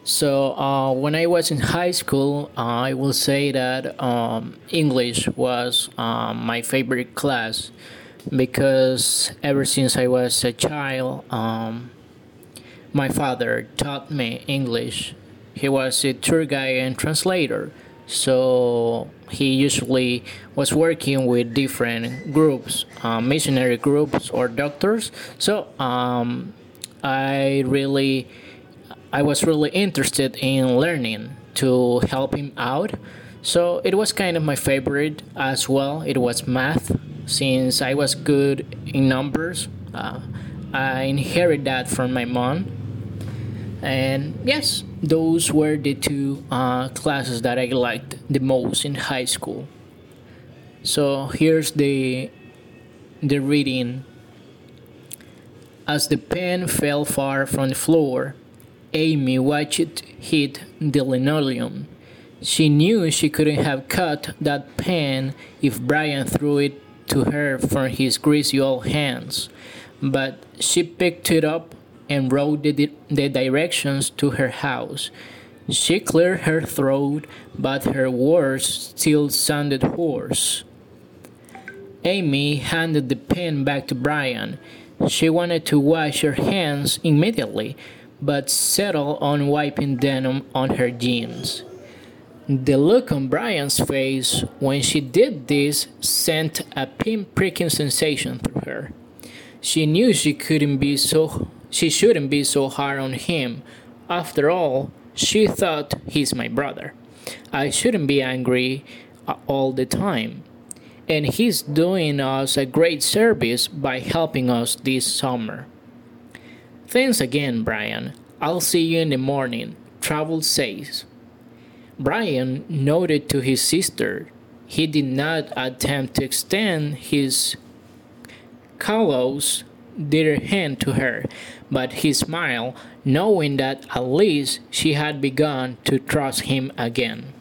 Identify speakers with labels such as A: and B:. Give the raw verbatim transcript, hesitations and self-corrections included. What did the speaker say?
A: So uh, when I was in high school, I will say that um, English was um, my favorite class because ever since I was a child, um, my father taught me English. He was a tour guide and translator, so he usually was working with different groups, uh, missionary groups or doctors. So um, I really I was really interested in learning to help him out. So it was kind of my favorite as well. It was math, since I was good in numbers. Uh, I inherited that from my mom. And yes, those were the two uh, classes that I liked the most in high school. So here's the the reading. As the pen fell far from the floor, Amy watched it hit the linoleum. She knew she couldn't have cut that pen if Brian threw it to her from his greasy old hands, but she picked it up and wrote the, di- the directions to her house. She cleared her throat, but her words still sounded hoarse. Amy handed the pen back to Brian. She wanted to wash her hands immediately, but settled on wiping them on her jeans. The look on Brian's face when she did this sent a pin-pricking sensation through her. She knew she couldn't be so she shouldn't be so hard on him. After all, she thought he's my brother. I shouldn't be angry uh, all the time. And he's doing us a great service by helping us this summer. Thanks again, Brian. I'll see you in the morning. Travel safe. Brian nodded to his sister. He did not attempt to extend his callous little hand to her, but he smiled, knowing that at least she had begun to trust him again.